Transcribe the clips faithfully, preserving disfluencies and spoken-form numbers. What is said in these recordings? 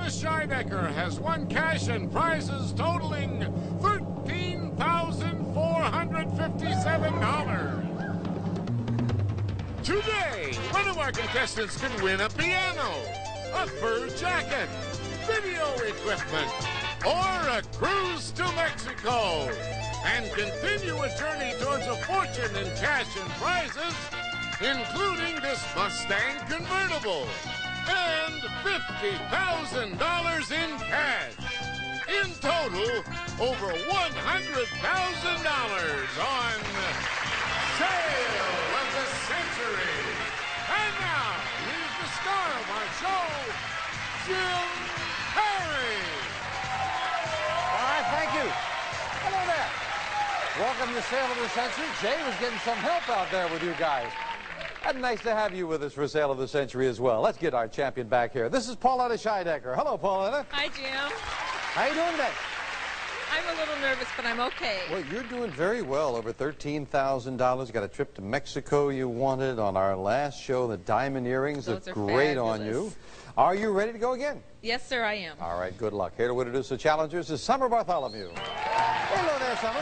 Scheidecker has won cash and prizes totaling thirteen thousand four hundred fifty-seven dollars. Today, one of our contestants can win a piano, a fur jacket, video equipment, or a cruise to Mexico, and continue a journey towards a fortune in cash and prizes, including this Mustang convertible, and fifty thousand dollars in cash. In total, over one hundred thousand dollars on Sale of the Century. And now, here's the star of our show, Jim Perry. All right, thank you. Hello there. Welcome to Sale of the Century. Jay was getting some help out there with you guys. And nice to have you with us for Sale of the Century as well. Let's get our champion back here. This is Pauletta Scheidecker. Hello, Pauletta. Hi, Jim. How you doing today? I'm a little nervous, but I'm okay. Well, you're doing very well. Over thirteen thousand dollars. You got a trip to Mexico you wanted on our last show. The diamond earrings Those look are great fabulous. on you. Are you ready to go again? Yes, sir, I am. All right, good luck. Here to introduce the challengers is Summer Bartholomew. Hello there, Summer.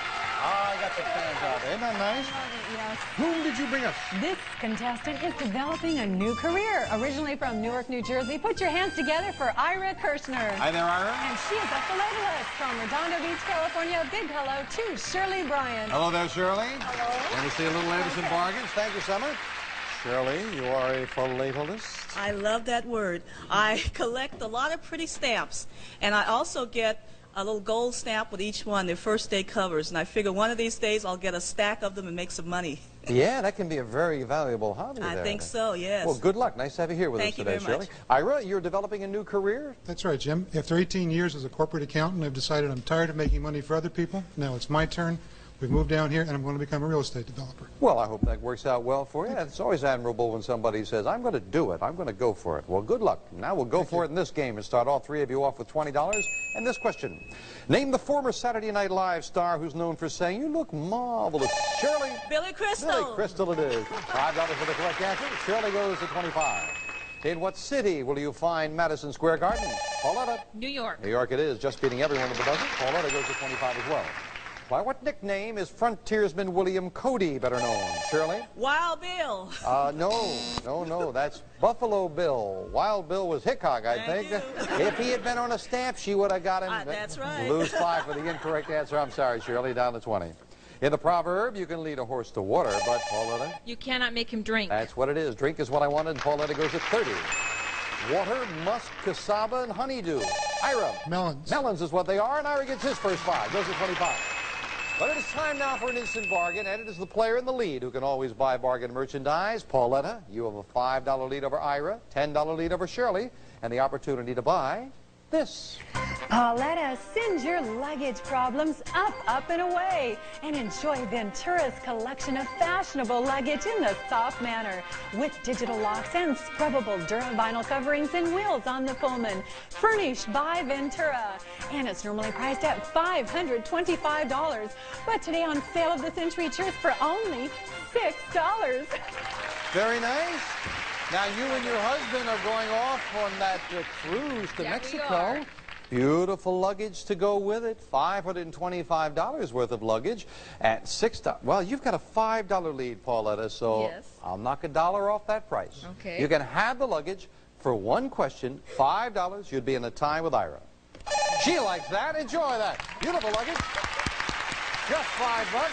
Oh, I got some fans out there. Isn't that nice? Yes. Whom did you bring us? This contestant is developing a new career. Originally from Newark, New Jersey, put your hands together for Ira Kirshner. Hi there, Ira. And she is a philatelist from Redondo Beach, California. Big hello to Shirley Bryan. Hello there, Shirley. Hello. Want to see a little Anderson bargains? Thank you, Summer. Shirley, you are a philatelist. I love that word. I collect a lot of pretty stamps, and I also get a little gold stamp with each one, their first day covers, and I figure one of these days I'll get a stack of them and make some money. Yeah, that can be a very valuable hobby I there. think so, yes. Well, good luck. Nice to have you here with Thank us you today, very Shirley. much. Ira, you're developing a new career? That's right, Jim. After eighteen years as a corporate accountant, I've decided I'm tired of making money for other people. Now it's my turn. We've moved down here, and I'm going to become a real estate developer. Well, I hope that works out well for you. It's always admirable when somebody says, I'm going to do it. I'm going to go for it. Well, good luck. Now we'll go Thank for you. it in this game and start all three of you off with twenty dollars. And this question. Name the former Saturday Night Live star who's known for saying, you look marvelous. Shirley? Billy Crystal. Billy Crystal it is. five dollars for the correct answer. Shirley goes to twenty-five. In what city will you find Madison Square Garden? Pauletta? New York. New York it is, just beating everyone with a dozen. Pauletta goes to twenty-five as well. By what nickname is frontiersman William Cody better known? Shirley? Wild Bill. Uh, no, no, no, that's Buffalo Bill. Wild Bill was Hickok, I Thank think. you. If he had been on a stamp, she would have got him. Uh, that's right. Lose five for the incorrect answer. I'm sorry, Shirley, down to twenty. In the proverb, you can lead a horse to water, but Pauletta? You cannot make him drink. That's what it is. Drink is what I wanted, and Pauletta goes at thirty. Water, musk, cassava, and honeydew. Ira? Melons. Melons is what they are, and Ira gets his first five. Goes to twenty-five. But it is time now for an instant bargain, and it is the player in the lead who can always buy bargain merchandise. Pauletta, you have a five dollar lead over Ira, ten dollar lead over Shirley, and the opportunity to buy this. Pauletta, send your luggage problems up, up, and away. And enjoy Ventura's collection of fashionable luggage in the soft manner. With digital locks and scrubbable Duravinyl coverings and wheels on the Pullman. Furnished by Ventura. And it's normally priced at five hundred twenty-five dollars. But today on Sale of the Century, cheers for only six dollars. Very nice. Now, you and your husband are going off on that uh, cruise to Yeah, we Mexico. are. Beautiful luggage to go with it. five hundred twenty-five dollars worth of luggage at six dollars. Well, you've got a five dollar lead, Pauletta, so Yes. I'll knock a dollar off that price. Okay. You can have the luggage for one question, five dollars. You'd be in a tie with Ira. She likes that. Enjoy that. Beautiful luggage. Just five bucks.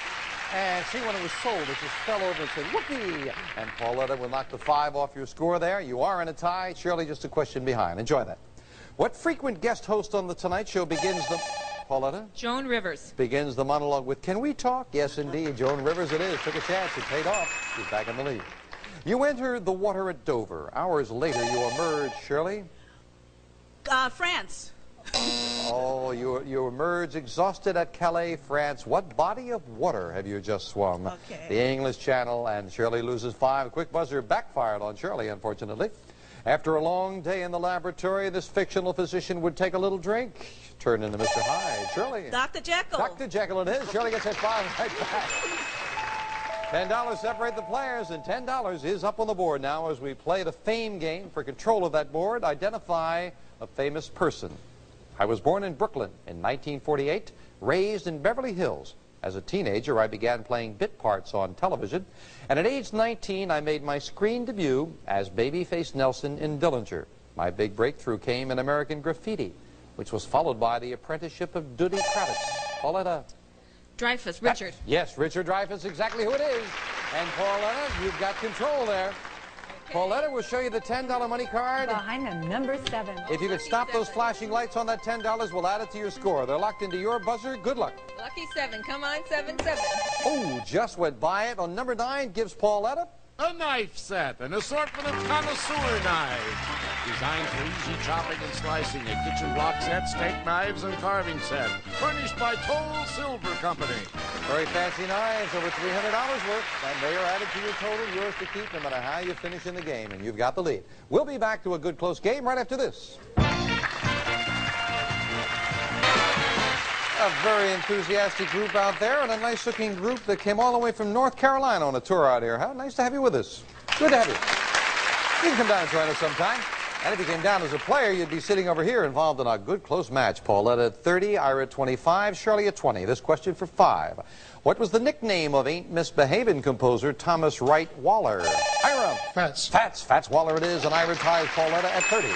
And see, when it was sold, it just fell over and said, whoopee. And Pauletta will knock the five off your score there. You are in a tie. Shirley just a question behind. Enjoy that. What frequent guest host on The Tonight Show begins the... Pauletta? Joan Rivers. Begins the monologue with, can we talk? Yes, indeed. Joan Rivers it is. Took a chance. It paid off. She's back in the lead. You enter the water at Dover. Hours later, you emerge, Shirley. Uh, France. Oh, you, you emerge exhausted at Calais, France. What body of water have you just swum? Okay. The English Channel, and Shirley loses five. A quick buzzer backfired on Shirley, unfortunately. After a long day in the laboratory, this fictional physician would take a little drink. Turn into Mister Hyde. Shirley. Doctor Jekyll. Doctor Jekyll it is. Shirley gets hit five right back. ten dollars separate the players, and ten dollars is up on the board now as we play the fame game. For control of that board, identify a famous person. I was born in Brooklyn in nineteen forty-eight, raised in Beverly Hills. As a teenager, I began playing bit parts on television, and at age nineteen, I made my screen debut as Babyface Nelson in Dillinger. My big breakthrough came in American Graffiti, which was followed by the apprenticeship of Duddy Kravitz. Pauletta. Dreyfus, Richard. That, yes, Richard Dreyfus, exactly who it is. And Pauletta, you've got control there. Pauletta will show you the ten dollar money card. Behind the number seven. If you could stop those flashing lights on that ten dollars, we'll add it to your score. They're locked into your buzzer. Good luck. Lucky seven. Come on, seven, seven. Oh, just went by it. On number nine gives Pauletta a knife set, an assortment of connoisseur knives, designed for easy chopping and slicing, a kitchen block set, steak knives, and carving set, furnished by Toll Silver Company. Very fancy knives, over three hundred dollars worth, and they are added to your total, yours to keep no matter how you finish in the game, and you've got the lead. We'll be back to a good close game right after this. A very enthusiastic group out there, and a nice-looking group that came all the way from North Carolina on a tour out here. How nice to have you with us. Good to have you. You can come down and join us sometime. And if you came down as a player, you'd be sitting over here involved in a good close match. Pauletta at thirty, Ira at twenty-five, Shirley at twenty. This question for five. What was the nickname of Ain't Misbehavin' composer Thomas Wright Waller? Ira. Fats. Fats. Fats Waller it is, and Ira ties Pauletta at thirty.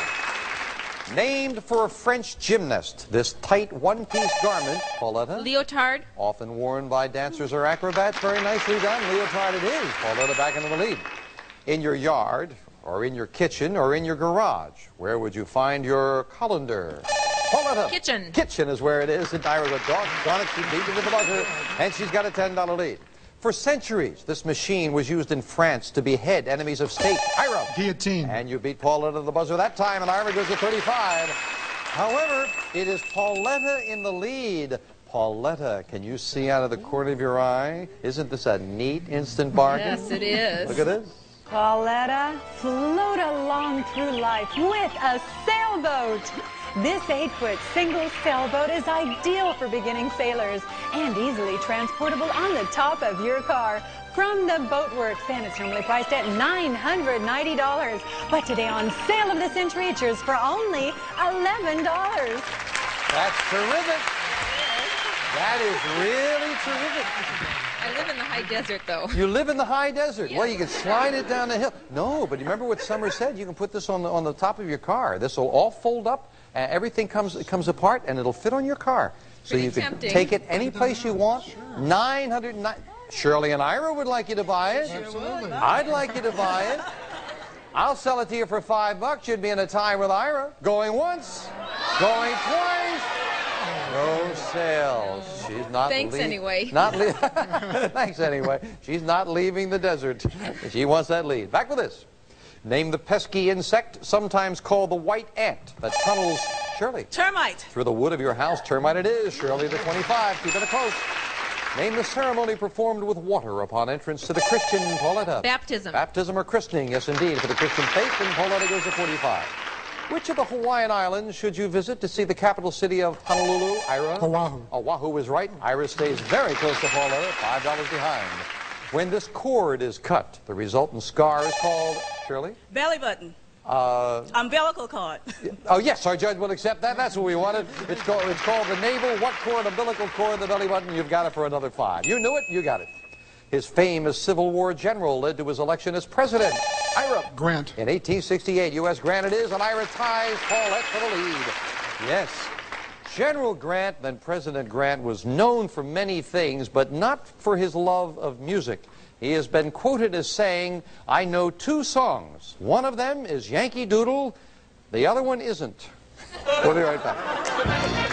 Named for a French gymnast, this tight one-piece garment, Pauletta, Leotard. often worn by dancers or acrobats. Very nicely done. Leotard it is. Pauletta back into the lead. In your yard, or in your kitchen, or in your garage, where would you find your colander? Pauletta. Kitchen. Kitchen is where it is. And Ira's a dog. Got it. She beat it with the buzzer, and she's got a ten dollar lead. For centuries, this machine was used in France to behead enemies of state. Ira. Guillotine. And you beat Pauletta to the buzzer that time, and Ira goes to thirty-five. However, it is Pauletta in the lead. Pauletta, can you see out of the corner of your eye? Isn't this a neat instant bargain? Yes, it is. Look at this. Pauletta, float along through life with a sailboat. This eight-foot single sailboat is ideal for beginning sailors and easily transportable on the top of your car from the Boatworks, and it's normally priced at nine hundred ninety dollars. But today on Sale of the Century, it's yours for only eleven dollars. That's terrific. That is really terrific. I live in the high desert, though. You live in the high desert. Yes. Well, you can slide it down the hill. No, but you remember what Summer said? You can put this on the, on the top of your car. This will all fold up. Uh, everything comes it comes apart, and it'll fit on your car. So Pretty you can tempting. take it any place you want. Sure. nine hundred nine. Shirley and Ira would like you to buy it. Absolutely. I'd like you to buy it. I'll sell it to you for five bucks. You'd be in a tie with Ira. Going once, going twice. No sales. She's not. Thanks anyway. Not le Thanks anyway. She's not leaving the desert. She wants that lead. Back with this. Name the pesky insect, sometimes called the white ant, that tunnels, Shirley, Termite. through the wood of your house. Termite it is. Shirley the twenty-five. Keep it close. Name the ceremony performed with water upon entrance to the Christian, Pauletta. Baptism. Baptism or christening, yes indeed, for the Christian faith, and Pauletta goes to forty-five. Which of the Hawaiian Islands should you visit to see the capital city of Honolulu, Ira? Oahu. Oahu is right. Ira stays very close to Pauletta, five dollars behind. When this cord is cut, the resultant scar is called, Shirley? Belly button. Uh, Umbilical cord. oh, yes, our judge will accept that. That's what we wanted. It's called, it's called the navel, what cord, umbilical cord, the belly button. You've got it for another five. You knew it, you got it. His fame as Civil War general led to his election as president. Ira. Grant. In eighteen sixty-eight, U S Grant it is, and Ira ties Paulette for the lead. Yes. General Grant, then President Grant, was known for many things, but not for his love of music. He has been quoted as saying, I know two songs. One of them is Yankee Doodle, the other one isn't. We'll be right back.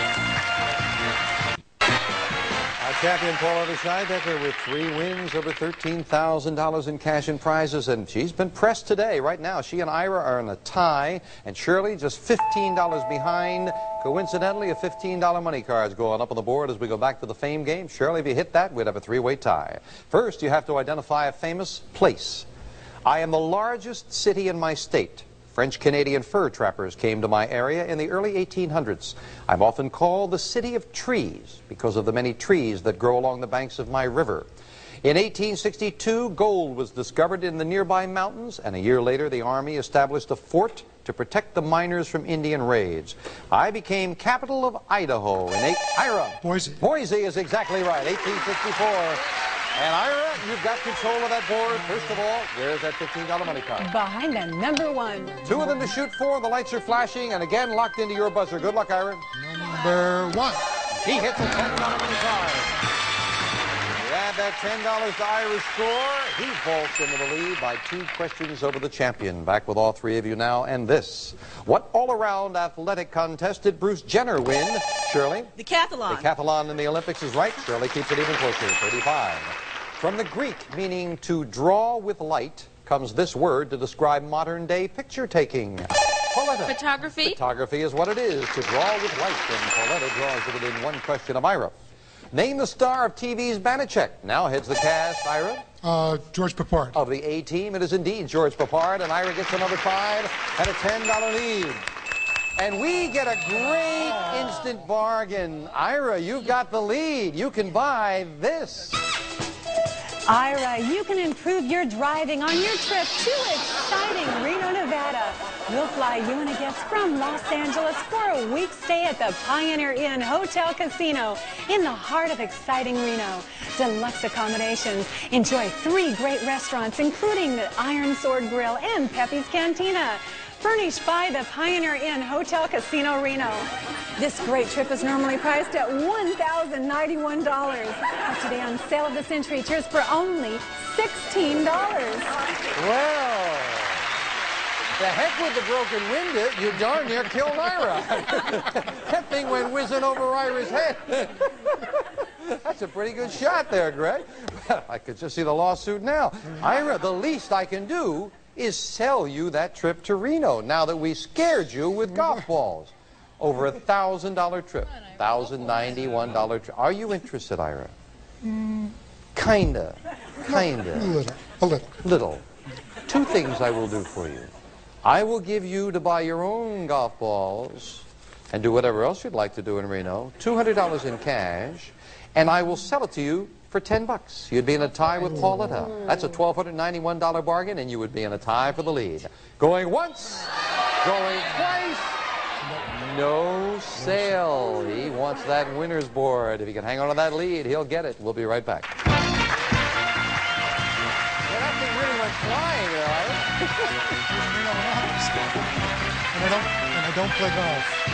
Our champion, Pauletta Scheidecker, with three wins, over thirteen thousand dollars in cash and prizes, and she's been pressed today. Right now, she and Ira are in a tie, and Shirley just fifteen dollars behind. Coincidentally, a fifteen dollar money card is going up on the board as we go back to the fame game. Shirley, if you hit that, we'd have a three-way tie. First, you have to identify a famous place. I am the largest city in my state. French-Canadian fur trappers came to my area in the early eighteen hundreds. I'm often called the city of trees because of the many trees that grow along the banks of my river. In eighteen sixty-two, gold was discovered in the nearby mountains, and a year later, the Army established a fort to protect the miners from Indian raids. I became capital of Idaho in eight... Ira. Boise. Boise is exactly right, eighteen sixty-four. And Ira, you've got control of that board. First of all, where's that fifteen dollar money card? Behind the number one. Two of them to shoot for. The lights are flashing, and again locked into your buzzer. Good luck, Ira. Number one. He hits a ten dollar money card. You add that ten dollars to Ira's score. He vaults into the lead by two questions over the champion. Back with all three of you now, and this. What all-around athletic contest did Bruce Jenner win? Shirley? Decathlon. Decathlon in the Olympics is right. Shirley keeps it even closer, thirty-five. From the Greek meaning to draw with light comes this word to describe modern-day picture-taking. Pauletta. Photography. Photography is what it is, to draw with light, and Pauletta draws it within one question of Ira. Name the star of T V's Banachek. Now heads the cast, Ira. Uh, George Papard. Of the A-Team, it is indeed George Papard, and Ira gets another five and a ten dollar lead. And we get a great instant bargain. Ira, you've got the lead. You can buy this. Ira, you can improve your driving on your trip to exciting Reno, Nevada. We'll fly you and a guest from Los Angeles for a week stay at the Pioneer Inn Hotel Casino in the heart of exciting Reno. Deluxe accommodations. Enjoy three great restaurants, including the Iron Sword Grill and Pepe's Cantina. Furnished by the Pioneer Inn Hotel Casino Reno. This great trip is normally priced at one thousand ninety-one dollars. But today on Sale of the Century, tours for only sixteen dollars. Well, the heck with the broken window, you darn near killed Ira. That thing went whizzing over Ira's head. That's a pretty good shot there, Greg. I could just see the lawsuit now. Ira, the least I can do is sell you that trip to Reno now that we scared you with golf balls. Over a thousand dollar trip. one thousand ninety-one dollar trip. Are you interested, Ira? Mm. Kinda. Kinda. A little. A little. Little. Two things I will do for you. I will give you to buy your own golf balls and do whatever else you'd like to do in Reno, two hundred dollars in cash, and I will sell it to you for ten bucks. You'd be in a tie with Pauletta. That's a one thousand two hundred ninety-one dollar bargain, and you would be in a tie for the lead. Going once, going twice, no sale. He wants that winner's board. If he can hang on to that lead, he'll get it. We'll be right back. Yeah, that thing really went flying, right? And I don't, and I don't play golf.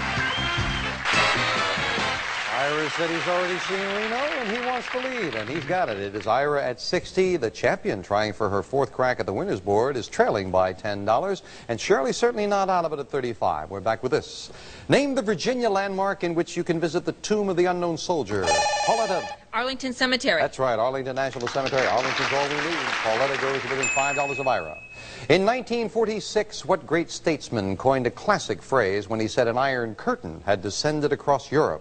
Ira said he's already seen Reno, and he wants the lead, and he's got it. It is Ira at sixty. The champion, trying for her fourth crack at the winner's board, is trailing by ten dollars, and Shirley's certainly not out of it at thirty-five. We're back with this. Name the Virginia landmark in which you can visit the tomb of the unknown soldier. Pauletta. Arlington Cemetery. That's right, Arlington National Cemetery. Arlington's all we need. Pauletta goes within five dollars of Ira. In nineteen forty-six, what great statesman coined a classic phrase when he said an iron curtain had descended across Europe?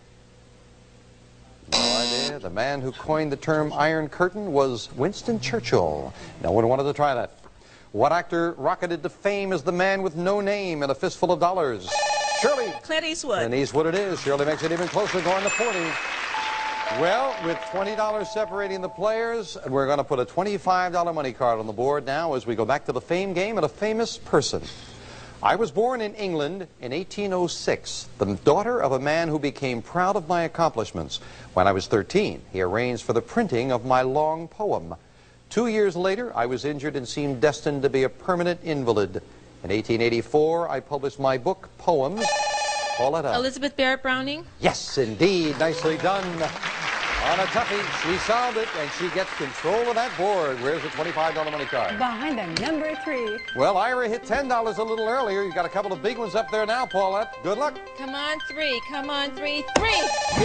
No idea. The man who coined the term Iron Curtain was Winston Churchill. No one wanted to try that. What actor rocketed to fame as the man with no name and a fistful of dollars? Shirley. Clint Eastwood. Clint Eastwood it is. Shirley makes it even closer, going to forty. Well, with twenty dollars separating the players, we're going to put a twenty-five dollar money card on the board now as we go back to the fame game and a famous person. I was born in England in eighteen oh six, the daughter of a man who became proud of my accomplishments. When I was thirteen, he arranged for the printing of my long poem. Two years later, I was injured and seemed destined to be a permanent invalid. In eighteen eighty-four, I published my book, Poems. Pauletta. Elizabeth Barrett Browning. Yes, indeed. Nicely done. On a toughie, she solved it, and she gets control of that board. Where's the twenty-five dollar money card? Behind the number three. Well, Ira hit ten dollars a little earlier. You've got a couple of big ones up there now, Paulette. Good luck. Come on, three. Come on, three. Three.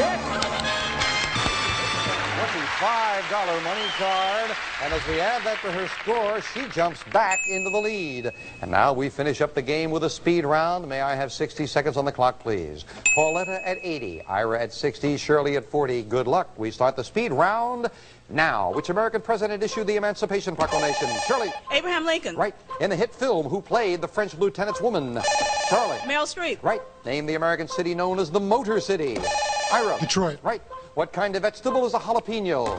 twenty-five dollar money card. And as we add that to her score, she jumps back into the lead. And now we finish up the game with a speed round. May I have sixty seconds on the clock, please? Pauletta at eighty, Ira at sixty, Shirley at forty. Good luck. We start the speed round now. Which American president issued the Emancipation Proclamation? Shirley. Abraham Lincoln. Right. In the hit film, who played the French lieutenant's woman? Charlie. Meryl Streep. Right. Name the American city known as the Motor City. Ira. Detroit. Right. What kind of vegetable is a jalapeno?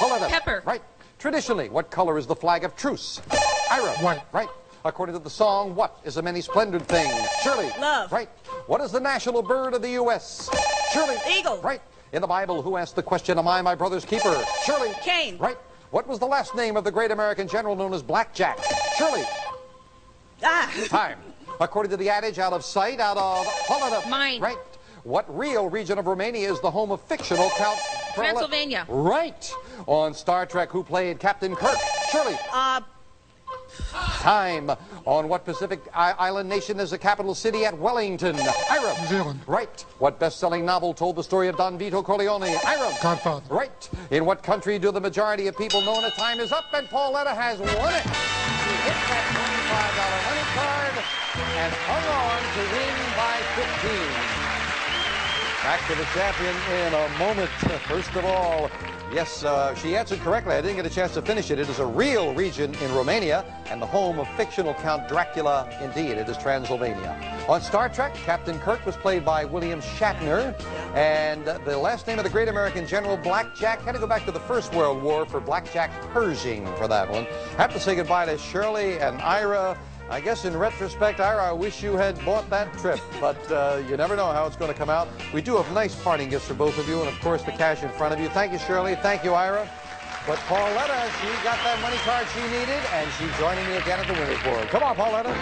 Pauletta. Pepper. Right. Traditionally, what color is the flag of truce? Ira. White. Right. According to the song, what is a many splendid thing? Shirley. Love. Right. What is the national bird of the U S? Shirley. Eagle. Right. In the Bible, who asked the question, am I my brother's keeper? Shirley. Cain. Right. What was the last name of the great American general known as Blackjack? Shirley. Ah. Time. According to the adage, out of sight, out of... Pauletta. Mine. Right. What real region of Romania is the home of fictional Count... Transylvania. Right. On Star Trek, who played Captain Kirk? Shirley. Uh, Time. On what Pacific I island nation is the capital city at Wellington? Ira. New Zealand. Right. What best-selling novel told the story of Don Vito Corleone? Ira. Godfather. Right. In what country do the majority of people know that time is up? And Pauletta has won it. She hit that twenty-five dollar money card and hung on to win by fifteen. Back to the champion in a moment. First of all, yes, uh, she answered correctly. I didn't get a chance to finish it. It is a real region in Romania and the home of fictional Count Dracula. Indeed, it is Transylvania. On Star Trek, Captain Kirk was played by William Shatner. And the last name of the great American general, Blackjack, had to go back to the First World War for Blackjack Pershing for that one. Have to say goodbye to Shirley and Ira. I guess in retrospect, Ira, I wish you had bought that trip, but uh, you never know how it's going to come out. We do have nice parting gifts for both of you, and of course the cash in front of you. Thank you, Shirley. Thank you, Ira. But Pauletta, she got that money card she needed, and she's joining me again at the winner's board. Come on, Pauletta.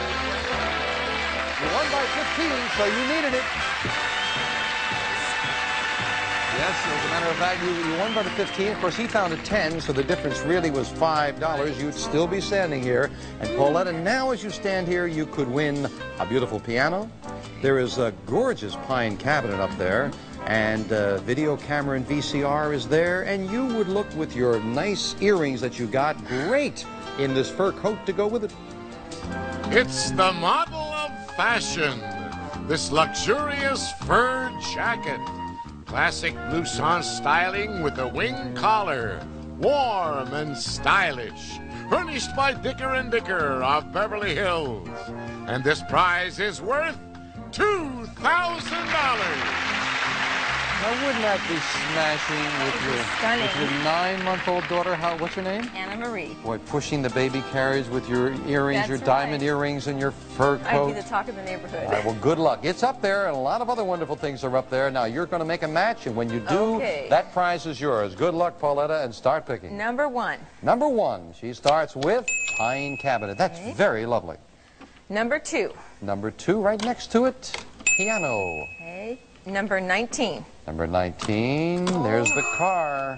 You won by fifteen, so you needed it. Yes, as a matter of fact, you, you won by the fifteen. Of course, he found a ten, so the difference really was five dollars. You'd still be standing here. And Pauletta, now as you stand here, you could win a beautiful piano. There is a gorgeous pine cabinet up there. And uh, video camera and V C R is there. And you would look with your nice earrings that you got great in this fur coat to go with it. It's the model of fashion. This luxurious fur jacket. Classic blouson styling with a wing collar. Warm and stylish. Furnished by Dicker and Dicker of Beverly Hills. And this prize is worth two thousand dollars. Now, wouldn't that be smashing with your, Stunning. with your nine-month-old daughter? How, what's her name? Anna Marie. Boy, pushing the baby carriage with your earrings, That's your diamond right. earrings, and your fur I'd coat. be the talk of the neighborhood. All right, well, good luck. It's up there, and a lot of other wonderful things are up there. Now, you're going to make a match, and when you do, Okay. that prize is yours. Good luck, Pauletta, and start picking. Number one. Number one, she starts with pine cabinet. That's Okay. very lovely. Number two. Number two, right next to it, piano. Okay. Number nineteen. Number nineteen, there's the car.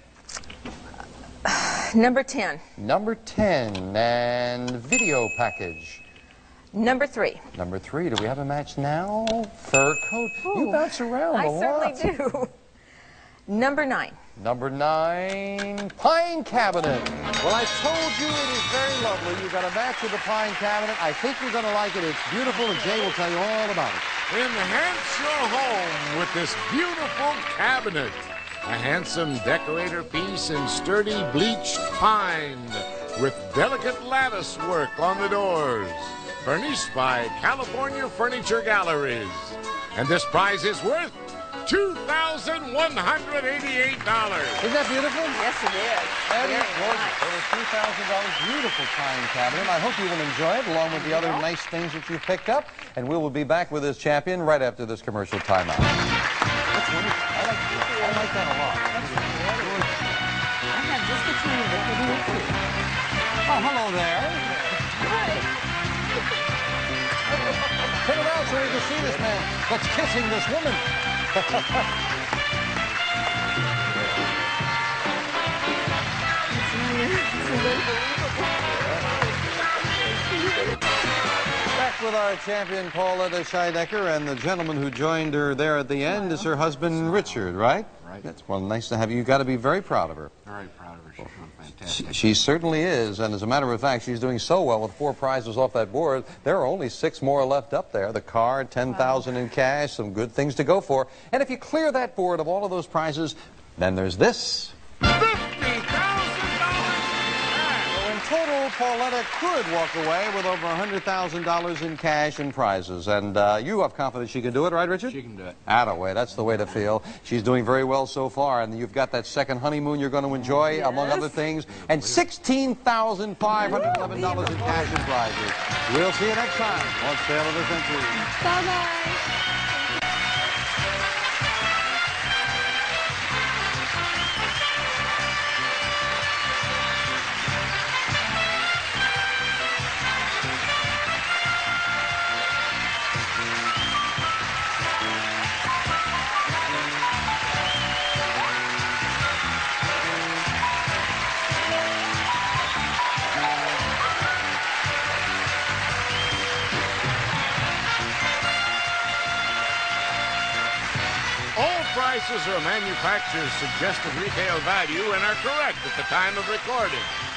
Number ten. Number ten, and video package. Number three. Number three, do we have a match now? Fur coat. You Ooh, bounce around I a lot. certainly do. Number nine. Number nine, pine cabinet. Well, I told you it is very lovely. You've got a match with the pine cabinet. I think you're going to like it. It's beautiful, and Jay will tell you all about it. Enhance your home with this beautiful cabinet. A handsome decorator piece in sturdy bleached pine with delicate lattice work on the doors. Furnished by California Furniture Galleries. And this prize is worth two thousand one hundred eighty-eight dollars. Isn't that beautiful? Yes, it is. That is Very gorgeous. nice. Over two thousand dollars, beautiful pine cabinet. I hope you will enjoy it, along with the other nice things that you've picked up. And we will be back with this champion right after this commercial timeout. That's wonderful. I like, I like that a lot. I have just the team that can do it too. Oh, hello there. Turn around so you can see this man that's kissing this woman. Back with our champion, Pauletta Scheidecker, and the gentleman who joined her there at the end is her husband, Richard, right? Right. That's well, nice to have you. You've got to be very proud of her. Very proud of her. She's doing She, fantastic. she certainly is, and as a matter of fact, she's doing so well with four prizes off that board. There are only six more left up there. The car, ten thousand dollars in cash, some good things to go for. And if you clear that board of all of those prizes, then there's this. fifty thousand dollars! So in total, Pauletta could walk away with over one hundred thousand dollars in cash and prizes. And uh, you have confidence she can do it, right, Richard? She can do it. Attaway, that's the way to feel. She's doing very well so far, and you've got that second honeymoon you're going to enjoy, Yes. among other things, and sixteen thousand five hundred eleven dollars in cash and prizes. We'll see you next time on Sale of the Century. Bye-bye. All prices are manufacturer's suggested retail value and are correct at the time of recording.